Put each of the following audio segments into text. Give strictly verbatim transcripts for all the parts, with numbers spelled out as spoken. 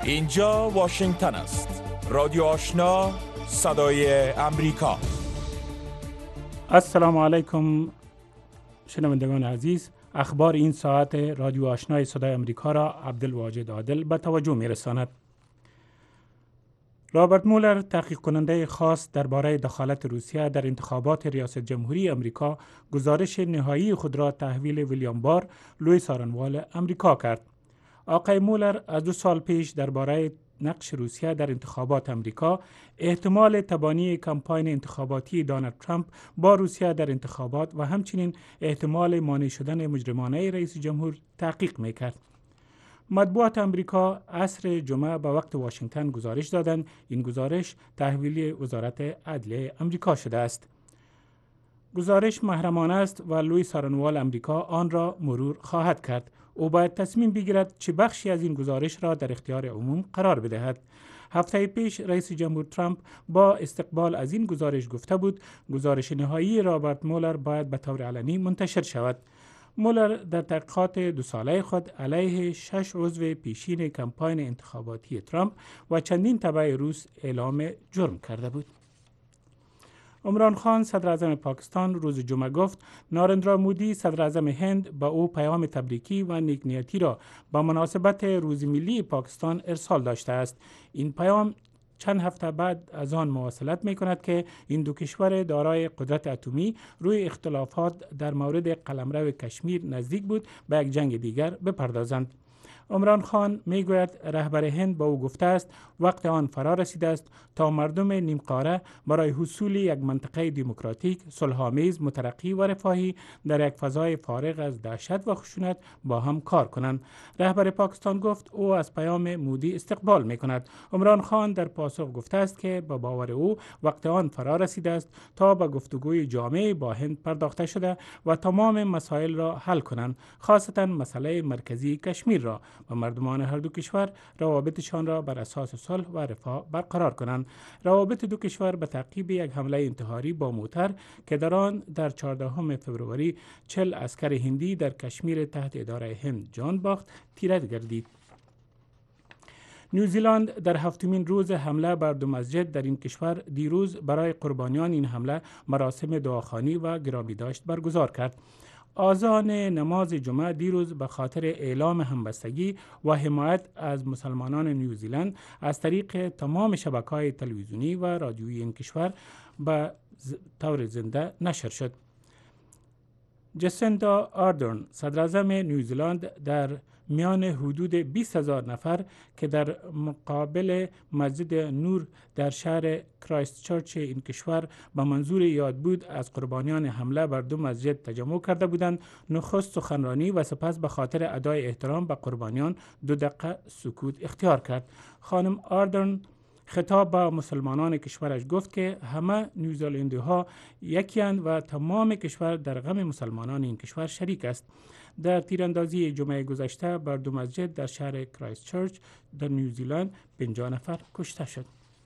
اینجا واشنگتن است. رادیو آشنا، صدای امریکا. السلام علیکم شنوندگان عزیز. اخبار این ساعت رادیو آشنای صدای امریکا را عبدالواجد عادل به توجه می‌رساند. رابرت مولر، تحقیق کننده خاص درباره دخالت روسیه در انتخابات ریاست جمهوری امریکا، گزارش نهایی خود را تحویل ویلیام بار، لوی سارنوال امریکا کرد. آقای مولر از دو سال پیش درباره نقش روسیه در انتخابات امریکا، احتمال تبانی کمپاین انتخاباتی دونالد ترامپ با روسیه در انتخابات و همچنین احتمال مانع شدن مجرمانه رئیس جمهور تحقیق میکرد. مطبوعات امریکا عصر جمعه به وقت واشنگتن گزارش دادند. این گزارش تحویل وزارت عدلیه امریکا شده است. گزارش محرمانه است و لوی سارنوال امریکا آن را مرور خواهد کرد. او باید تصمیم بگیرد چه بخشی از این گزارش را در اختیار عموم قرار بدهد. هفته پیش رئیس جمهور ترامپ با استقبال از این گزارش گفته بود گزارش نهایی رابرت مولر باید به طور علنی منتشر شود. مولر در تحقیقات دو ساله خود علیه شش عضو پیشین کمپاین انتخاباتی ترامپ و چندین تبع روس اعلام جرم کرده بود. عمران خان، صدر اعظم پاکستان، روز جمعه گفت نارندرا مودی، صدر اعظم هند، به او پیام تبریکی و نیکنیتی را به مناسبت روز ملی پاکستان ارسال داشته است. این پیام چند هفته بعد از آن مواصلت می کند که این دو کشور دارای قدرت اتمی روی اختلافات در مورد قلمرو کشمیر نزدیک بود به یک جنگ دیگر بپردازند. عمران خان می گوید رهبر هند با او گفته است وقت آن فرا رسیده است تا مردم نیمقاره برای حصول یک منطقه دموکراتیک، صلح‌آمیز، مترقی و رفاهی در یک فضای فارغ از دهشت و خشونت با هم کار کنند. رهبر پاکستان گفت او از پیام مودی استقبال می کند. عمران خان در پاسخ گفته است که با باور او وقت آن فرا رسیده است تا به گفتگوی جامع با هند پرداخته شده و تمام مسائل را حل کنند، خاصتا مسئله مرکزی کشمیر را، و مردمان هر دو کشور روابطشان را بر اساس صلح و رفاه برقرار کنند. روابط دو کشور به تعقیب یک حمله انتحاری با موتر که در آن در چهاردهم فوریه چهل عسکر هندی در کشمیر تحت اداره هند جان باخت تیره گردید. نیوزیلند در هفتمین روز حمله بر دو مسجد در این کشور دیروز برای قربانیان این حمله مراسم دعاخوانی و گرامی داشت برگزار کرد. آذان نماز جمعه دیروز به خاطر اعلام همبستگی و حمایت از مسلمانان نیوزیلند از طریق تمام شبکه‌های تلویزیونی و رادیویی این کشور به طور زنده نشر شد. جسیندا آردرن، صدر اعظم نیوزیلند، در میان حدود بیست هزار نفر که در مقابل مسجد نور در شهر کرایست چرچ این کشور به منظور یاد بود از قربانیان حمله بر دو مسجد تجمع کرده بودند، نخست سخنرانی و سپس به خاطر ادای احترام به قربانیان دو دقیقه سکوت اختیار کرد. خانم آردرن خطاب به مسلمانان کشورش گفت که همه نیوزیلندی ها یکی اند و تمام کشور در غم مسلمانان این کشور شریک است. در تیراندازی جمعه گذشته بر دو مسجد در شهر کرایست چرچ در نیوزیلند پنجاه نفر کشته شد.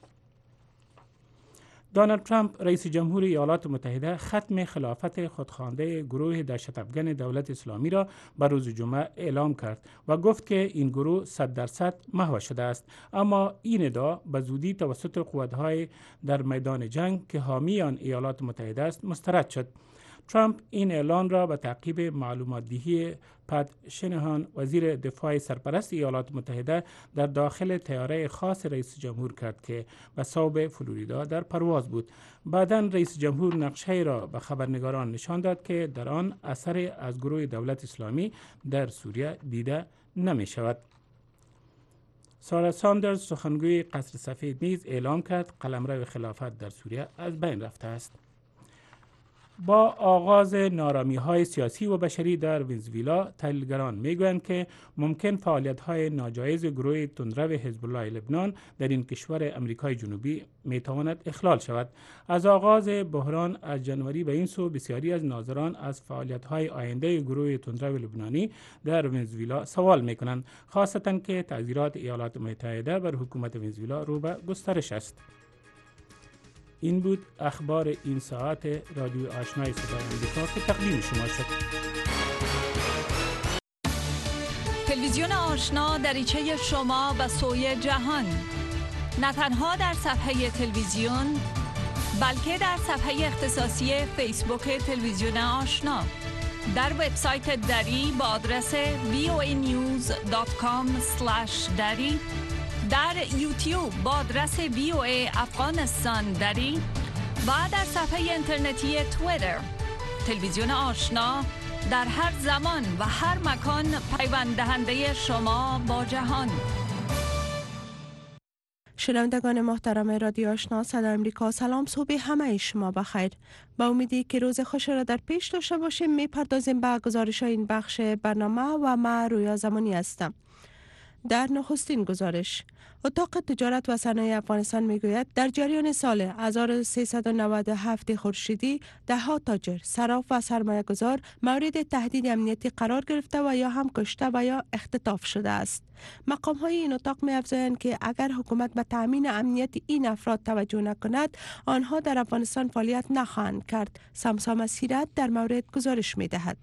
دونالد ترامپ، رئیس جمهور ایالات متحده، ختم خلافت خودخوانده گروه دهشت افکن دولت اسلامی را به روز جمعه اعلام کرد و گفت که این گروه صد درصد محو شده است، اما این ادعا به زودی توسط قوت‌های در میدان جنگ که حامی آن ایالات متحده است مسترد شد. ترامپ این اعلان را به تعقیب معلومات دهی پت شنهان، وزیر دفاع سرپرست ایالات متحده، در داخل طیاره خاص رئیس جمهور کرد که به صوب فلوریدا در پرواز بود. بعداً رئیس جمهور نقشه را به خبرنگاران نشان داد که در آن اثر از گروه دولت اسلامی در سوریه دیده نمی شود. سارا ساندرز، سخنگوی قصر سفید، نیز اعلام کرد قلمرو خلافت در سوریه از بین رفته است. با آغاز نارامی‌های سیاسی و بشری در ونزوئلا، تحلیلگران می‌گویند که ممکن فعالیت‌های ناجایز گروه تندرو حزب الله لبنان در این کشور امریکای جنوبی می‌تواند اخلال شود. از آغاز بحران از جنوری به این سو، بسیاری از ناظران از فعالیت‌های آینده گروه تندرو لبنانی در ونزوئلا سوال می‌کنند، خاصتاً که تعزیرات ایالات متحده بر حکومت ونزوئلا رو به گسترش است. این بود اخبار این ساعت رادیو آشنای صدای امریکا که تقدیم شما شد. تلویزیون آشنا دریچه شما و سوی جهان، نه تنها در صفحه تلویزیون بلکه در صفحه اختصاصی فیسبوک تلویزیون آشنا، در وبسایت دری با آدرس وی او ای نیوز دات کام اسلش دری، در یوتیوب با آدرس وی او ای افغانستان دری و در صفحه اینترنتی توییتر. تلویزیون آشنا در هر زمان و هر مکان پیوند دهنده شما با جهان. شنوندگان محترم رادیو آشنا صدای آمریکا، سلام، صبح همه شما بخیر. با امیدی که روز خوش را در پیش داشته باشیم میپردازیم به گزارش این بخش برنامه و من رویا زمانی هستم. در نخستین گزارش، اتاق تجارت و صنایع افغانستان میگوید در جریان سال هزار و سیصد و نود و هفت خورشیدی ده ها تاجر، صراف و سرمایه گذار مورد تهدید امنیتی قرار گرفته و یا هم کشته و یا اختطاف شده است. مقام های این اتاق می افزایند که اگر حکومت به تامین امنیت این افراد توجه نکند، آنها در افغانستان فعالیت نخواهند کرد. سمسام سیرت در مورد گزارش می دهد.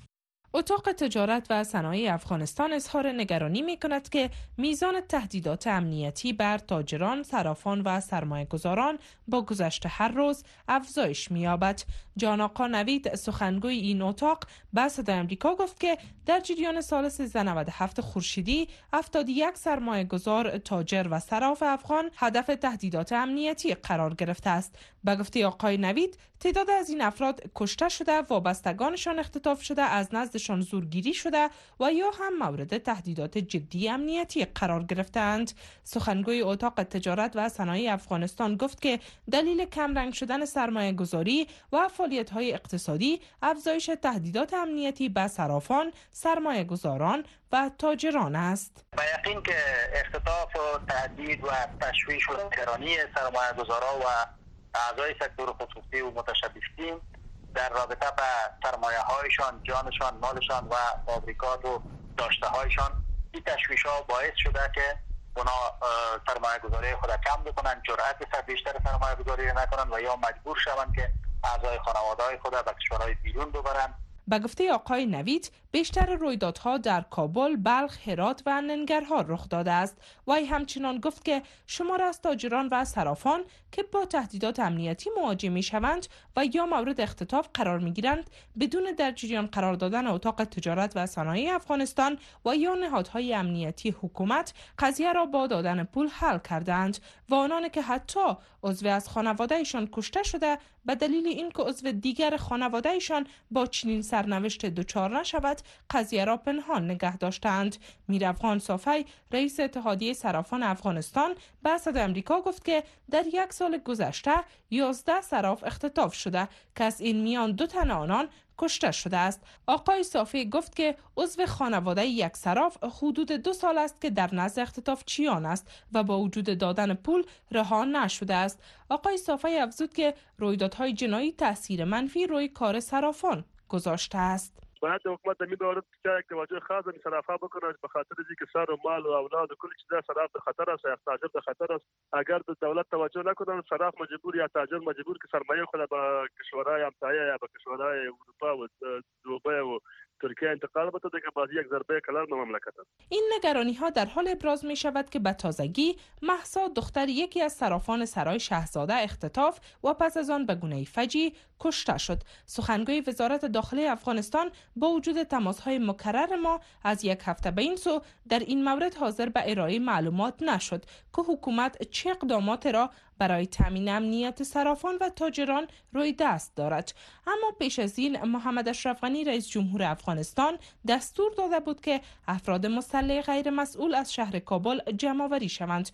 اتاق تجارت و صنایع افغانستان اظهار نگرانی می کند که میزان تهدیدات امنیتی بر تاجران، صرافان و سرمایه گذاران با گذشت هر روز افزایش می یابد. جان آقا نوید، سخنگوی این اتاق، به صدای آمریکا گفت که در جریان سال سیزده نود و هفت خورشیدی هفتاد و یک سرمایه گذار، تاجر و صراف افغان هدف تهدیدات امنیتی قرار گرفته است. به گفته آقای نوید، تعداد از این افراد کشته شده، وابستگانشان اختطاف شده، از نزدشان زورگیری شده و یا هم مورد تهدیدات جدی امنیتی قرار گرفتند. سخنگوی اتاق تجارت و صنایع افغانستان گفت که دلیل کمرنگ شدن سرمایه گذاری و فعالیت‌های اقتصادی افزایش تهدیدات امنیتی به صرافان، سرمایه گذاران و تاجران است. با یقین که اختطاف و تهدید و تشویش و نگرانی سرمایه گذارا و اعضای سکتور خصوصی و متشبثین در رابطه به سرمایه هایشان، جانشان، مالشان و فابریکات و داشته هایشان، این تشویش ها باعث شده که اونا سرمایه گذاری خود کم بکنن، جرأت بیشتر سرمایه گذاری نکنن و یا مجبور شوند که اعضای خانواده های خود به کشورهای بیرون ببرن. به گفته آقای نوید، بیشتر رویدادها در کابل، بلخ، هرات و ننگرهار رخ داده است. وی همچنان گفت که شمار از تاجران و صرافان که با تهدیدات امنیتی مواجه می شوند و یا مورد اختطاف قرار می گیرند، بدون در جریان قرار دادن اتاق تجارت و صنایع افغانستان و یا نهادهای امنیتی حکومت قضیه را با دادن پول حل کردند و آنان که حتی عضو از خانوادهشان کشته شده به دلیل اینکه عضو دیگر خانوادهشان با چنین سرنوشت دچار نشود، قضیه را پنهان نگه داشتند. میرافغان صافی، رئیس اتحادیه صرافان افغانستان، به صدای آمریکا گفت که در یک سال گذشته یازده صراف اختطاف شده که از این میان دو تن آنان کشته شده است. آقای صافی گفت که عضو خانواده یک صراف حدود دو سال است که در نزد اختطاف چیان است و با وجود دادن پول رها نشده است. آقای صافی افزود که رویدادهای جنایی تاثیر منفی روی کار صرافان گذاشته است. باید حکومت در این مورد که توجه خاص به صرافا بکنه، به خاطر اینکه سر و مال و اولاد و کل چیز صراف به خطر است، تاجر به خطر است. اگر دولت توجه نکنه، صراف مجبور یا تاجر مجبور که سرمایه خود به کشورهای همسایه یا به کشورهای اروپا و دبی و ترکیه انتقال بده که باز یک ضربه کلان به مملکت است. این نگرانی ها در حال ابراز می شود که به تازگی مهسا، دختر یکی از صرافان سرای شاهزاده، اختطاف و پس از آن به گونه فجیع کشته شد. سخنگوی وزارت داخله افغانستان با وجود تماس‌های مکرر ما از یک هفته به این سو در این مورد حاضر به ارائه معلومات نشد که حکومت چه اقدامات را برای تامین امنیت صرافان و تاجران روی دست دارد. اما پیش از این محمد اشرف غنی، رئیس جمهور افغانستان، دستور داده بود که افراد مسلح غیر مسئول از شهر کابل جمع آوری شوند.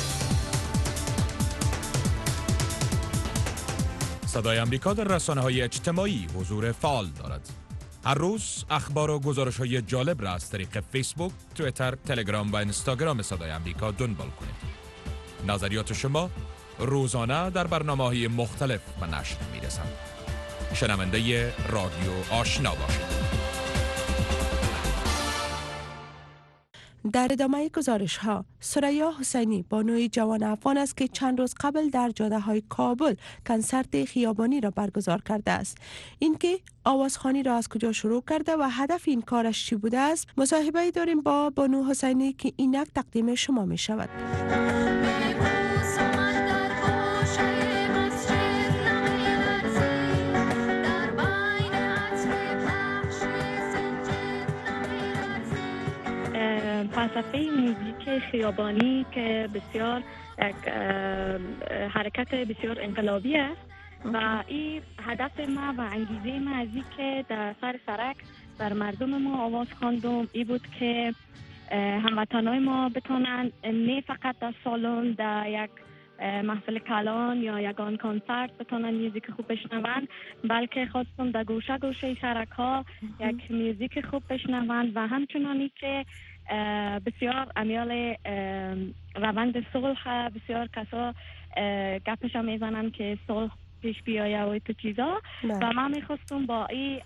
صدای آمریکا در رسانه‌های اجتماعی حضور فعال دارد. هر روز اخبار و گزارش‌های جالب را از طریق فیسبوک، توییتر، تلگرام و اینستاگرام صدای آمریکا دنبال کنید. نظریات شما روزانه در برنامه‌های مختلف به نشر می‌رسند. شنونده رادیو آشنا باشید. در ادامه گزارش ها، ثریا حسینی بانوی جوان افغان است که چند روز قبل در جاده های کابل کنسرت خیابانی را برگزار کرده است. اینکه آوازخوانی را از کجا شروع کرده و هدف این کارش چی بوده است، مصاحبه داریم با بانو حسینی که اینک تقدیم شما می شود. فلسفه موزیک خیابانی که بسیار یک حرکت بسیار انقلابی است و این هدف ما و انگیزه ما از این که در سر سرک بر مردم ما آواز خواندم ای بود که هموطنای ما بتونن نه فقط در سالن در یک محفل کلان یا یگان کنسرت بتونن موزیک خوب بشنون، بلکه خواستم در گوشه گوشه سرک ها یک موزیک خوب بشنون و همچنانی که بسیار امیال روند صلح، بسیار کسا گپش هم میزنن که صلح پیش بیایه و تو چیزا و من میخواستم با این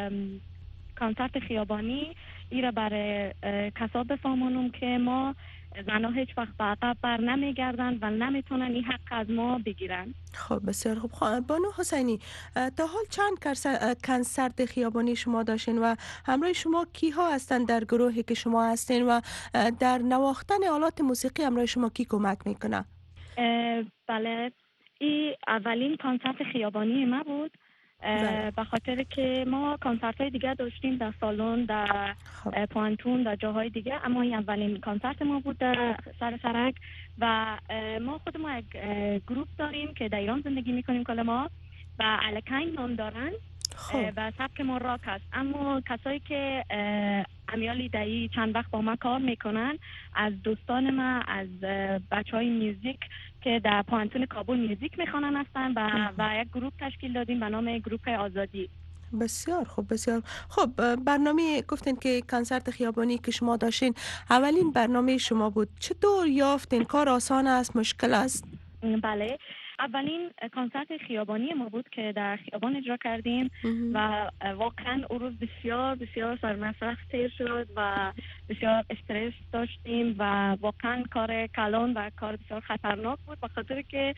کنسرت خیابانی ای را برای کسا بفهمونم که ما زنها هیچ وقت به عقب بر نمیگردن و نمیتونن این حق از ما بگیرن. خب بسیار خوب. بانو حسینی، تا حال چند کنسرت خیابانی شما داشتین و همراه شما کی ها هستند در گروهی که شما هستین و در نواختن آلات موسیقی همراه شما کی کمک میکنه؟ بله، این اولین کنسرت خیابانی ما بود به خاطر که ما کنسرت های دیگه داشتیم در سالن، در پوانتون، در جاهای دیگه، اما این اولین کنسرت ما بود در سر سرک و ما خود ما یک گروپ داریم که در ایران زندگی میکنیم کل ما و الکین نام دارن و سبک ما راک است، اما کسایی که امیالی دایی چند وقت با ما کار میکنن از دوستان ما، از بچه های میوزیک که در پوانتون کابل میوزیک میخوانن هستن و, و یک گروپ تشکیل دادیم به نام گروپ آزادی. بسیار خوب، بسیار خوب. برنامه گفتین که کنسرت خیابانی که شما داشتین اولین برنامه شما بود، چطور یافتین؟ کار آسان است، مشکل است؟ بله، اولین کنسرت خیابانی ما بود که در خیابان اجرا کردیم و واقعا اون روز بسیار بسیار سرمسخ تیر شد و بسیار استرس داشتیم و واقعا کار کلان و کار بسیار خطرناک بود به خاطر که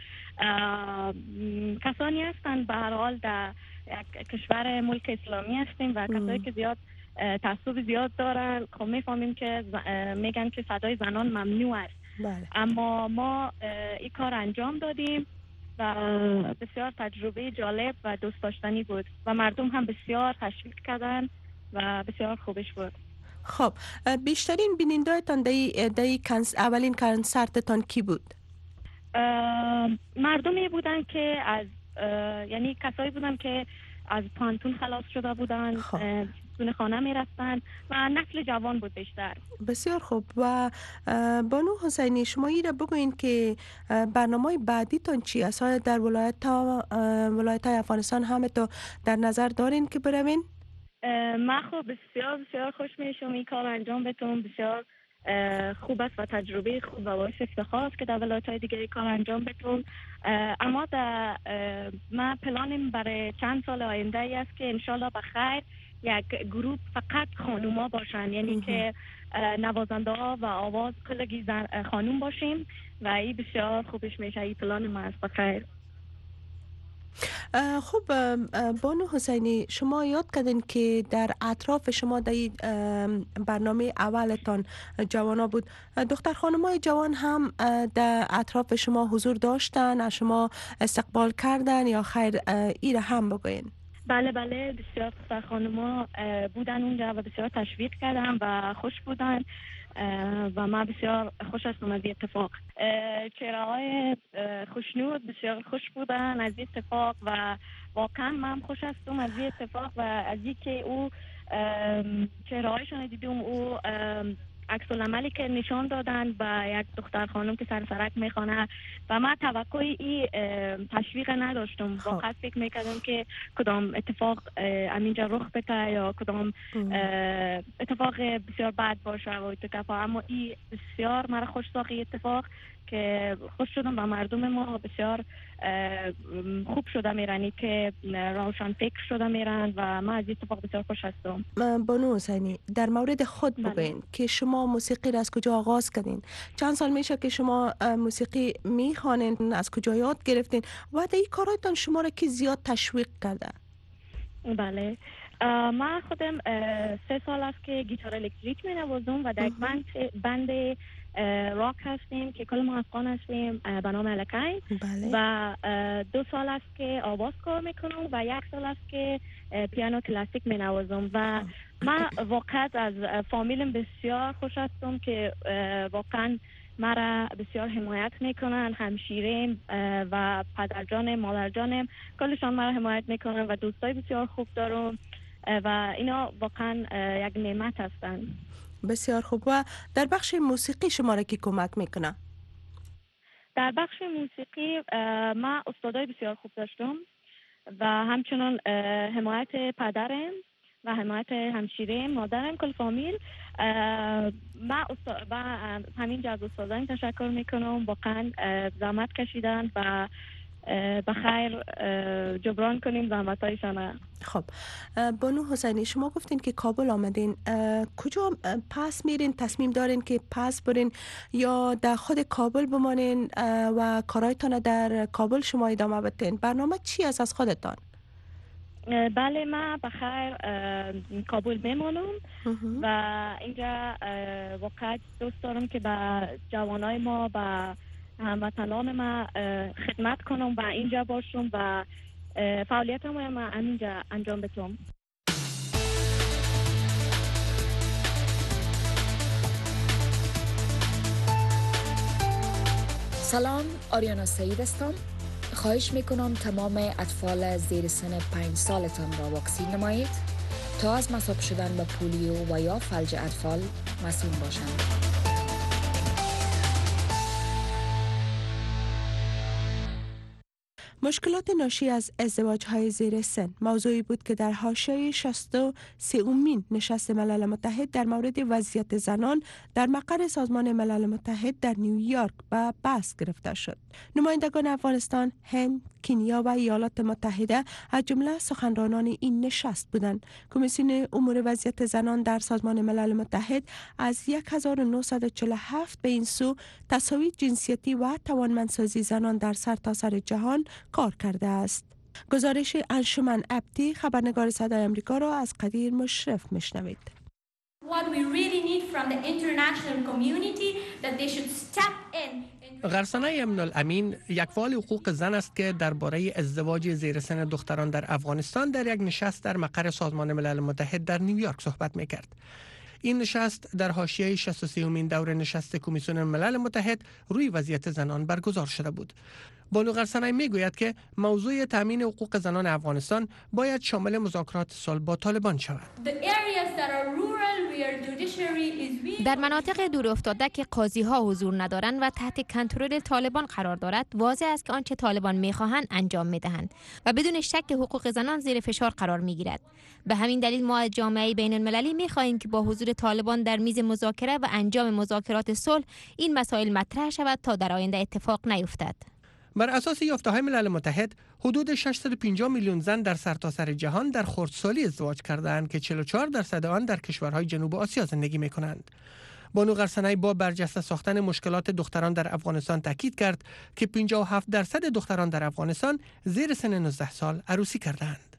کسانی هستند به هر حال در یک کشور ملک اسلامی هستیم و کسایی که زیاد تعصب زیاد دارن، خب میفهمیم که میگن که صدای زنان ممنوع است. بله. اما ما این کار انجام دادیم و بسیار تجربه جالب و دوست داشتنی بود و مردم هم بسیار تشویق کردن و بسیار خوبش بود. خب بیشترین بیننده‌تان در در کنس اولین کنسرتتان کی بود؟ مردمی بودن که از یعنی کسایی بودن که از پانتون خلاص شده بودن، دونه خانه می رفتن و نسل جوان بود بیشتر. بسیار خوب. و بانو حسینی، شما ایره بگوین که برنامه بعدی تان چی است؟ در ولایت ها ولایت های افغانستان همه تو در نظر دارین که بروین؟ من خب بسیار بسیار خوش میشم این کار انجام بتونم، بسیار خوب است و تجربه خوب و باعث افتخار است که در ولایت های دیگه کار انجام بتونم. اما در من پلانم برای چند سال آینده ای است که انشالله بخیر یک گروپ فقط خانوما باشن، یعنی که نوازنده ها و آواز کلگی خانوم باشیم و این بسیار خوبش میشه. این پلان ما است. بخیر. خب بانو حسینی، شما یاد کردین که در اطراف شما در برنامه اولتان جوانا بود، دختر خانمای جوان هم در اطراف شما حضور داشتن، از شما استقبال کردن یا خیر؟ ایره هم بگوین. بله بله، بسیار دختر خانما بودن اونجا و بسیار تشویق کردن و خوش بودن و من بسیار خوش هستم از این اتفاق. چهره‌های خوشنود بسیار خوش بودن از این اتفاق و واقعا من خوش هستم از این اتفاق و از اینکه او چهره‌هایشان دیدم، او عکس العملی که نشان دادن با یک دختر خانم که سر سرک میخوانه و من توقع این تشویق نداشتم. واقعا فکر میکردم که کدام اتفاق همینجا رخ بده یا کدام اتفاق بسیار بد باشه و اتفاق، اما این بسیار مرا خوش ساخت اتفاق که خوش شدم و مردم ما بسیار خوب شده میرن که روشن فکر شده میرن و ما از اتفاق بسیار خوش هستم. بانو حسینی، در مورد خود بگوین که شما موسیقی را از کجا آغاز کردین؟ چند سال میشه که شما موسیقی میخوانین؟ از کجا یاد گرفتین و در این کاراتون شما را که زیاد تشویق کرده؟ بله، من خودم سه سال است که گیتار الکتریک می نوازم و در بند بند راک هستیم که کل ما افغان هستیم به نام الکین. بله. و دو سال است که آواز کار میکنم و یک سال است که پیانو کلاسیک می نوازم و من واقعا از فامیلم بسیار خوش هستم که واقعا مرا بسیار حمایت میکنن، همشیریم و پدرجانم، مادرجانم کلشان مرا حمایت میکنن و دوستای بسیار خوب دارم و اینا واقعا یک نعمت هستن. بسیار خوب. و در بخش موسیقی شما را کی کمک میکنه؟ در بخش موسیقی ما استادای بسیار خوب داشتم و همچنان حمایت پدرم و حمایت همشیره مادرم، کل فامیل. ما استاد و همین از استادان تشکر میکنم، واقعا زحمت کشیدن و بخیر جبران کنیم زحمتایشان. خب بانو حسینی، شما گفتین که کابل آمدین، کجا پس میرین؟ تصمیم دارین که پس برین یا در خود کابل بمانین و کارایتان در کابل شما ادامه بدین؟ برنامه چی است از خودتان؟ بله، من بخیر کابل میمانم و اینجا واقعا دوست دارم که به جوانای ما و هموطنان ما خدمت کنم و اینجا باشم و فعالیت ما ما اینجا انجام بدم. سلام، آریانا سعید هستم. خواهش میکنم تمام اطفال زیر سن پنج سالتان را واکسین نمایید تا از مصاب شدن به پولیو و یا فلج اطفال مسئول باشند. مشکلات ناشی از ازدواج‌های زیر سن موضوعی بود که در حاشیه شصت و سومین نشست ملل متحد در مورد وضعیت زنان در مقر سازمان ملل متحد در نیویورک به بحث گرفته شد. نمایندگان افغانستان، هند، کنیا و ایالات متحده از جمله سخنرانان این نشست بودند. کمیسیون امور وضعیت زنان در سازمان ملل متحد از هزار و نهصد و چهل و هفت به این سو تساوی جنسیتی و توانمندسازی زنان در سرتاسر جهان کار کرده است. گزارش انشمن عبدی، خبرنگار صدای آمریکا را از قدیر مشرف میشنوید. What we really need from the international community that they should step in. غرسنه امن الامین یک فعال حقوق زن است که درباره ازدواج زیر سن دختران در افغانستان در یک نشست در مقر سازمان ملل متحد در نیویورک صحبت میکرد. این نشست در حاشیه شصت و سومین دور نشست کمیسیون ملل متحد روی وضعیت زنان برگزار شده بود. بانو غرسنه میگوید که موضوع تامین حقوق زنان افغانستان باید شامل مذاکرات صلح با طالبان شود. در مناطق دور افتاده که قاضی ها حضور ندارند و تحت کنترل طالبان قرار دارد، واضح است که آنچه طالبان میخواهند انجام میدهند و بدون شک حقوق زنان زیر فشار قرار میگیرد. به همین دلیل ما از جامعه بین المللی میخواهیم که با حضور طالبان در میز مذاکره و انجام مذاکرات صلح این مسائل مطرح شود تا در آینده اتفاق نیفتد. بر اساس یافته‌های ملل متحد، حدود ششصد و پنجاه میلیون زن در سرتاسر جهان در خردسالی ازدواج کرده‌اند که چهل و چهار درصد آن در کشورهای جنوب آسیا زندگی می‌کنند. بانو غرسنه با برجسته ساختن مشکلات دختران در افغانستان تاکید کرد که پنجاه و هفت درصد دختران در افغانستان زیر سن نوزده سال عروسی کرده‌اند.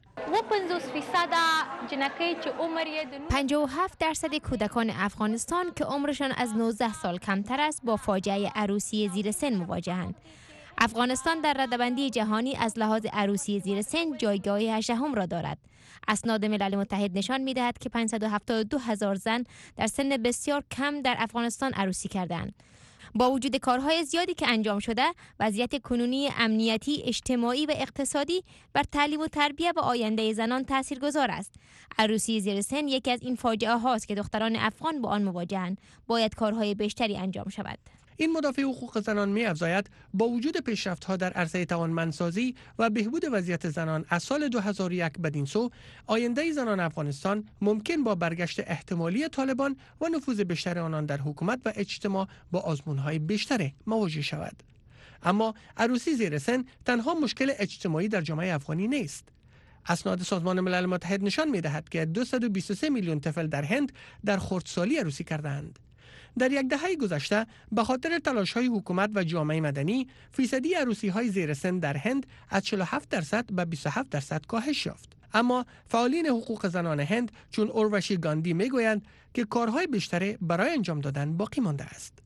پنجاه و هفت درصد کودکان افغانستان که عمرشان از نوزده سال کمتر است با فاجعه عروسی زیر سن مواجهند. افغانستان در رده‌بندی جهانی از لحاظ عروسی زیر سن جایگاه هشدهم را دارد. اسناد ملل متحد نشان می‌دهد که پانصد و هفتاد و دو هزار زن در سن بسیار کم در افغانستان عروسی کردند. با وجود کارهای زیادی که انجام شده، وضعیت کنونی امنیتی، اجتماعی و اقتصادی بر تعلیم و تربیت و آینده زنان تاثیرگذار است. عروسی زیر سن یکی از این فاجعه هاست که دختران افغان با آن مواجهند. باید کارهای بیشتری انجام شود. این مدافع حقوق زنان می افزاید با وجود پیشرفت‌ها در عرصه توانمندسازی و بهبود وضعیت زنان از سال دو هزار و یک بدین سو، آینده زنان افغانستان ممکن با برگشت احتمالی طالبان و نفوذ بیشتر آنان در حکومت و اجتماع با آزمون‌های بیشتر مواجه شود. اما عروسی زیر سن تنها مشکل اجتماعی در جامعه افغانی نیست. اسناد سازمان ملل متحد نشان می‌دهد که دویست و بیست و سه میلیون طفل در هند در خردسالی عروسی کردند. در یک دهه گذشته به خاطر تلاش‌های حکومت و جامعه مدنی، فیصدی عروسی‌های زیر سن در هند از چهل و هفت درصد به بیست و هفت درصد کاهش یافت. اما فعالین حقوق زنان هند چون اوروشی گاندی میگویند که کارهای بیشتری برای انجام دادن باقی مانده است.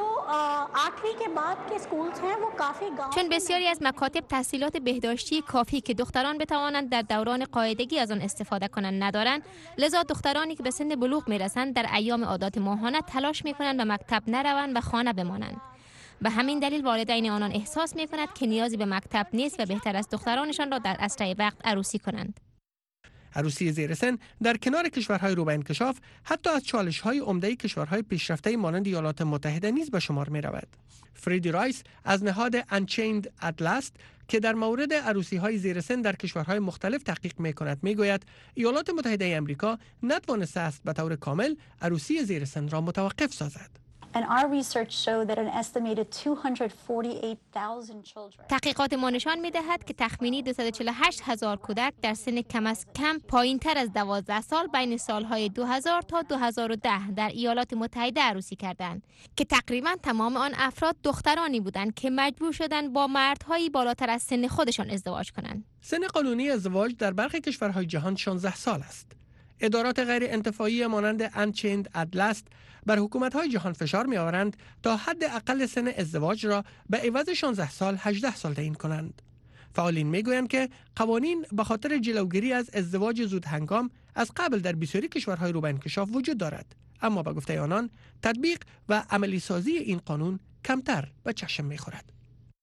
چون بسیاری از مکاتب تحصیلات بهداشتی کافی که دختران بتوانند در دوران قاعدگی از آن استفاده کنند ندارند، لذا دخترانی که به سن بلوغ میرسند در ایام عادات ماهانه تلاش میکنند به مکتب نروند و خانه بمانند. به همین دلیل والدین آنان احساس میکند که نیازی به مکتب نیست و بهتر است دخترانشان را در اسرع وقت عروسی کنند. عروسی زیر سن در کنار کشورهای رو به انکشاف حتی از چالش‌های عمده کشورهای پیشرفته مانند ایالات متحده نیز به شمار می‌رود. فریدی رایس از نهاد Unchained at Last که در مورد عروسی‌های زیر سن در کشورهای مختلف تحقیق می‌کند می‌گوید ایالات متحده آمریکا نتوانسته است به طور کامل عروسی زیر سن را متوقف سازد. And our research showed that an estimated two hundred forty-eight thousand children. تحقیقات ما نشان می‌دهد که تخمینی دویست و چهل و هشت هزار کودک در سن کم از کم پایین‌تر از دوازده سال بین سالهای دو هزار تا دو هزار و ده در ایالات متحده عروسی کردند که تقریباً تمام آن افراد دخترانی بودند که مجبور شدند با مردهایی بالاتر از سن خودشان ازدواج کنند. سن قانونی ازدواج در برخی کشورهای جهان شانزده سال است. ادارات غیر انتفاعی مانند Unchained at Last بر حکومت‌های جهان فشار می‌آورند تا حد اقل سن ازدواج را به عوض شانزده سال هجده سال تعیین کنند. فعالین می‌گویند که قوانین به خاطر جلوگیری از ازدواج زود هنگام از قبل در بسیاری کشورهای رو به انکشاف وجود دارد، اما به گفته آنان تطبیق و عملی سازی این قانون کمتر به چشم می‌خورد.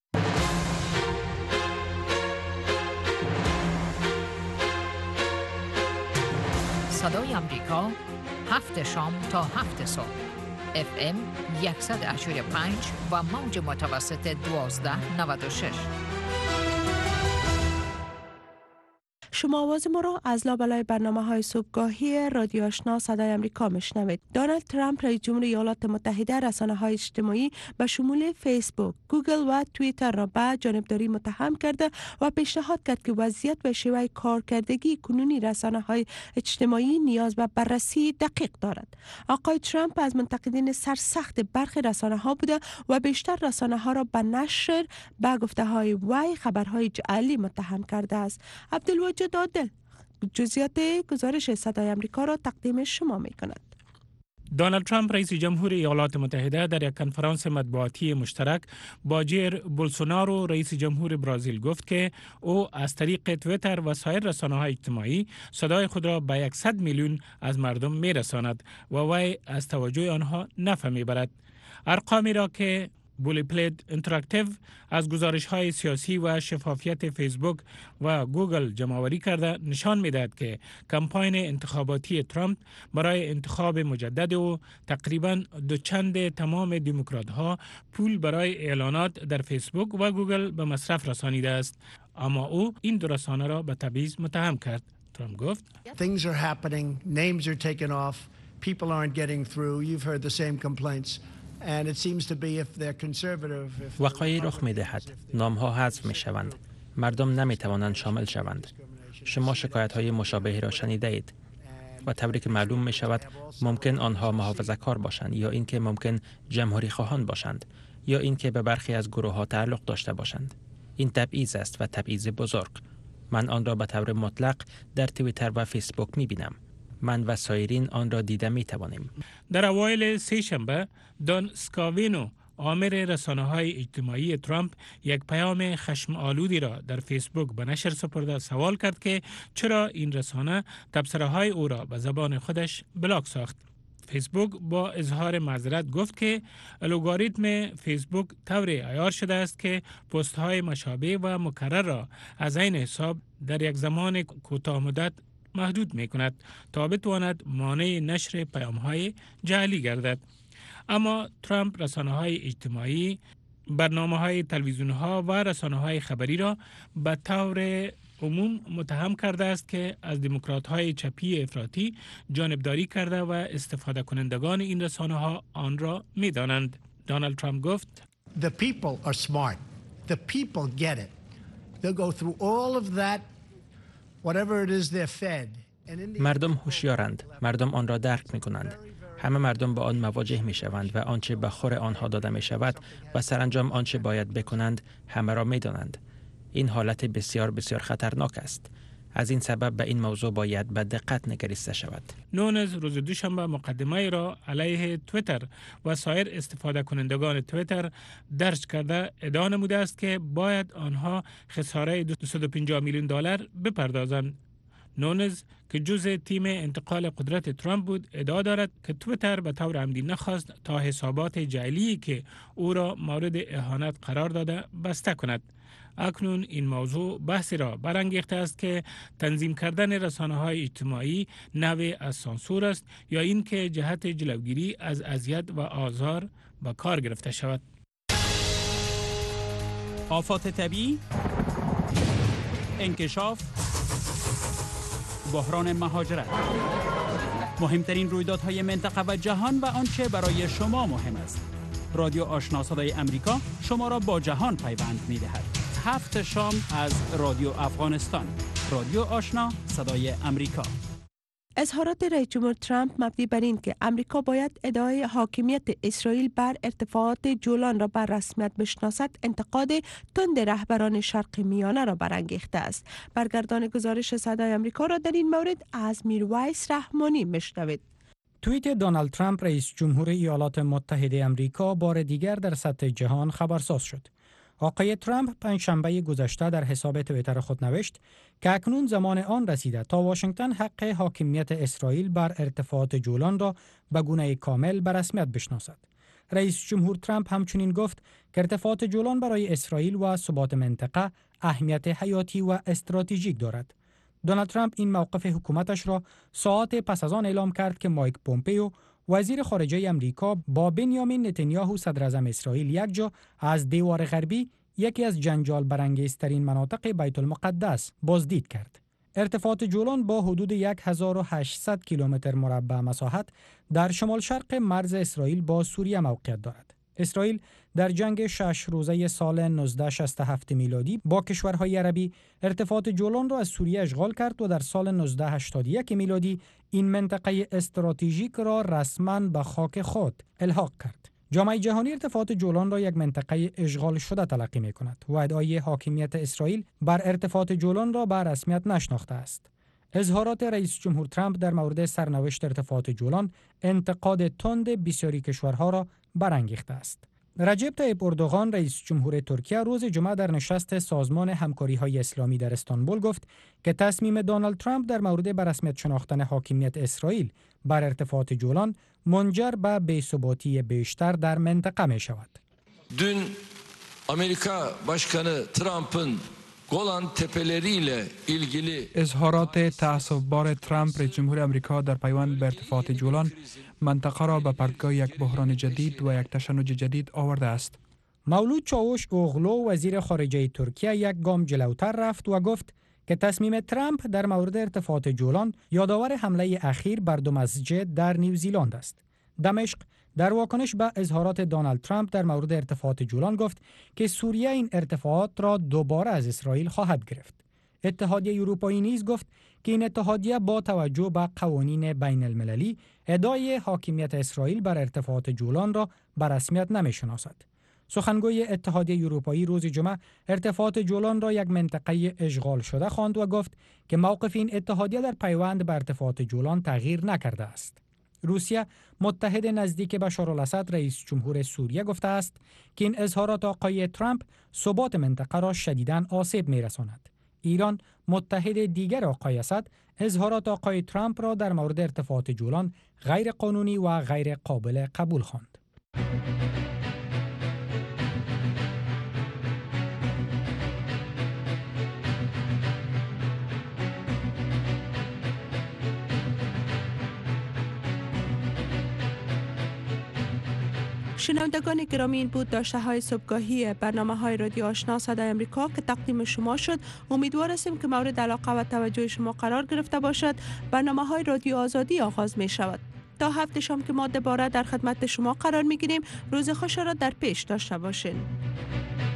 صدای آمریکا هفت شام تا هفت صبح اف ام صد و هشتاد و پنج و موج متوسط دوازده نود و شش. شما آواز ما را از لابلای برنامه های صبحگاهی رادیو آشنا صدای آمریکا میشنوید. دونالد ترامپ رئیس جمهور ایالات متحده رسانه های اجتماعی به شمول فیسبوک، گوگل و توییتر را به جانبداری متهم کرده و پیشنهاد کرد که وضعیت و شیوه کارکردگی کنونی رسانه های اجتماعی نیاز به بررسی دقیق دارد. آقای ترامپ از منتقدین سرسخت برخی رسانه ها بوده و بیشتر رسانه ها را به نشر به گفته های وی خبرهای جعلی متهم کرده است. عبدالوجد عادل جزئیات گزارش صدای آمریکا را تقدیم شما می کند. دونالد ترامپ رئیس جمهور ایالات متحده در یک کنفرانس مطبوعاتی مشترک با جیر بولسونارو رئیس جمهور برزیل گفت که او از طریق توییتر و سایر رسانه‌های اجتماعی صدای خود را به صد میلیون از مردم می‌رساند و وی از توجه آنها نفع می‌برد. ارقامی را که بولیپلید اینتراکتیو از گزارش‌های سیاسی و شفافیت فیسبوک و گوگل جمع‌آوری کرده نشان می‌دهد که کمپاین انتخاباتی ترامپ برای انتخاب مجدد او تقریباً دوچند تمام دموکرات‌ها پول برای اعلانات در فیسبوک و گوگل به مصرف رسانیده است، اما او این دو رسانه را به تبعیض متهم کرد. ترامپ گفت Things are happening, names are taken off, people aren't getting through. You've heard the same complaints. وقایعی رخ می دهد. نام ها حذف می شوند. مردم نمی توانند شامل شوند. شما شکایت های مشابهی را شنیده اید و طوری که معلوم می شود ممکن آنها محافظه‌کار باشند یا اینکه ممکن جمهوری خواهان باشند یا اینکه به برخی از گروه ها تعلق داشته باشند. این تبعیض است و تبعیض بزرگ. من آن را به طور مطلق در توییتر و فیسبوک می بینم. من و سایرین آن را دیده می توانیم. در اوایل سه شنبه دان اسکاوینو آمر رسانه‌های اجتماعی ترامپ یک پیام خشم آلودی را در فیسبوک به نشر سپرده سوال کرد که چرا این رسانه تبصره‌های او را به زبان خودش بلاک ساخت. فیسبوک با اظهار معذرت گفت که الگوریتم فیسبوک طوری عیار شده است که پست‌های مشابه و مکرر را از این حساب در یک زمان کوتاه مدت محدود می کند تا بتواند مانع نشر پیام‌های جعلی گردد. اما ترامپ رسانه‌های اجتماعی، برنامه‌های تلویزیون‌ها و رسانه‌های خبری را به طور عموم متهم کرده است که از دموکرات‌های چپی افراطی جانبداری کرده و استفاده کنندگان این رسانه‌ها آن را می‌دانند. دونالد ترامپ گفت: The people are smart. The people get it. They'll go through all of that, whatever it is they're fed. مردم هوشیارند. مردم آن را درک می‌کنند. همه مردم با آن مواجه می‌شوند و آنچه به خور آنها داده می‌شود و سرانجام آنچه باید بکنند همه را می‌دانند. این حالت بسیار بسیار خطرناک است. از این سبب به این موضوع باید به دقت نگریسته شود. نونز روز دوشنبه مقدمه را علیه تویتر و سایر استفاده کنندگان تویتر درج کرده ادعا نموده است که باید آنها خساره دویست و پنجاه میلیون دلار بپردازند. نونز که جزء تیم انتقال قدرت ترامپ بود ادعا دارد که تویتر به طور عمدی نخواست تا حسابات جعلی که او را مورد اهانت قرار داده بسته کند. اکنون این موضوع بحثی را برانگیخته است که تنظیم کردن رسانه‌های اجتماعی نوعی از سانسور است یا اینکه جهت جلوگیری از اذیت و آزار به کار گرفته شود. آفات طبیعی، انکشاف، بحران مهاجرت، مهمترین رویدادهای منطقه و جهان و آنچه برای شما مهم است. رادیو آشنا صدای امریکا شما را با جهان پیوند می‌دهد. هفت شام از رادیو افغانستان. رادیو آشنا صدای امریکا. اظهارات رئیس جمهور ترامپ مبنی بر این که امریکا باید ادعای حاکمیت اسرائیل بر ارتفاعات جولان را بر رسمیت بشناسد، انتقاد تند رهبران شرق میانه را برانگیخته است. برگردان گزارش صدای امریکا را در این مورد از میرویس رحمانی میشنوید. توییت دونالد ترامپ رئیس جمهور ایالات متحده آمریکا بار دیگر در سطح جهان خبرساز شد. آقای ترامپ پنجشنبه گذشته در حساب توییتر خود نوشت که اکنون زمان آن رسیده تا واشنگتن حق حاکمیت اسرائیل بر ارتفاعات جولان را به گونه کامل به رسمیت بشناسد. رئیس جمهور ترامپ همچنین گفت که ارتفاعات جولان برای اسرائیل و ثبات منطقه اهمیت حیاتی و استراتژیک دارد. دونالد ترامپ این موقف حکومتش را ساعات پس از آن اعلام کرد که مایک پومپئو وزیر خارجه امریکا با بنیامین نتانیاهو صدر اعظم اسرائیل یک جا از دیوار غربی، یکی از جنجال برانگیزترین مناطق بیت المقدس، بازدید کرد. ارتفاعات جولان با حدود هزار و هشتصد کیلومتر مربع مساحت در شمال شرق مرز اسرائیل با سوریه موقعیت دارد. اسرائیل در جنگ شش روزه سال نوزده شصت و هفت میلادی با کشورهای عربی ارتفاعات جولان را از سوریه اشغال کرد و در سال نوزده هشتاد و یک میلادی این منطقه استراتژیک را رسما به خاک خود الحاق کرد. جامعه جهانی ارتفاعات جولان را یک منطقه اشغال شده تلقی می کند و ادعای حاکمیت اسرائیل بر ارتفاعات جولان را به رسمیت نشناخته است. اظهارات رئیس جمهور ترامپ در مورد سرنوشت ارتفاعات جولان انتقاد تند بسیاری کشورها را برانگیخته است. رجب طیب اردوغان رئیس جمهور ترکیه روز جمعه در نشست سازمان همکاری‌های اسلامی در استانبول گفت که تصمیم دونالد ترامپ در مورد به رسمیت شناختن حاکمیت اسرائیل بر ارتفاعات جولان منجر به بی‌ثباتی بیشتر در منطقه می شود. Dün Amerika Başkanı Trump'ın گولان تپلری‌له ilgili اظهارات تعصب‌بار ترامپ رئیس جمهور آمریکا در پیوند به ارتفاعات جولان منطقه را به پرتگاه یک بحران جدید و یک تشنج جدید آورده است. مولود چاوش اوغلو وزیر خارجه ترکیه یک گام جلوتر رفت و گفت که تصمیم ترامپ در مورد ارتفاعات جولان یادآور حمله اخیر بر دو مسجد در نیوزیلند است. دمشق در واکنش به اظهارات دونالد ترامپ در مورد ارتفاعات جولان گفت که سوریه این ارتفاعات را دوباره از اسرائیل خواهد گرفت. اتحادیه اروپایی نیز گفت که این اتحادیه با توجه به قوانین بین المللی ادعای حاکمیت اسرائیل بر ارتفاعات جولان را به رسمیت نمی‌شناسد. سخنگوی اتحادیه اروپایی روز جمعه ارتفاعات جولان را یک منطقه اشغال شده خواند و گفت که موقف این اتحادیه در پیوند به ارتفاعات جولان تغییر نکرده است. روسیه متحد نزدیک بشار الاسد رئیس جمهور سوریه گفته است که این اظهارات آقای ترامپ ثبات منطقه را شدیداً آسیب می‌رساند. ایران متحد دیگر آقای اسد اظهارات آقای ترامپ را در مورد ارتفاعات جولان غیر قانونی و غیر قابل قبول خواند. شنوندگان گرامی، این بود داشته های صبحگاهی برنامه های رادیو آشنا صدای امریکا که تقدیم شما شد. امیدوار هستیم که مورد علاقه و توجه شما قرار گرفته باشد. برنامه های رادیو آزادی آغاز می شود. تا هفته شام که ما دوباره در خدمت شما قرار می گیریم. روز خوش را در پیش داشته باشین.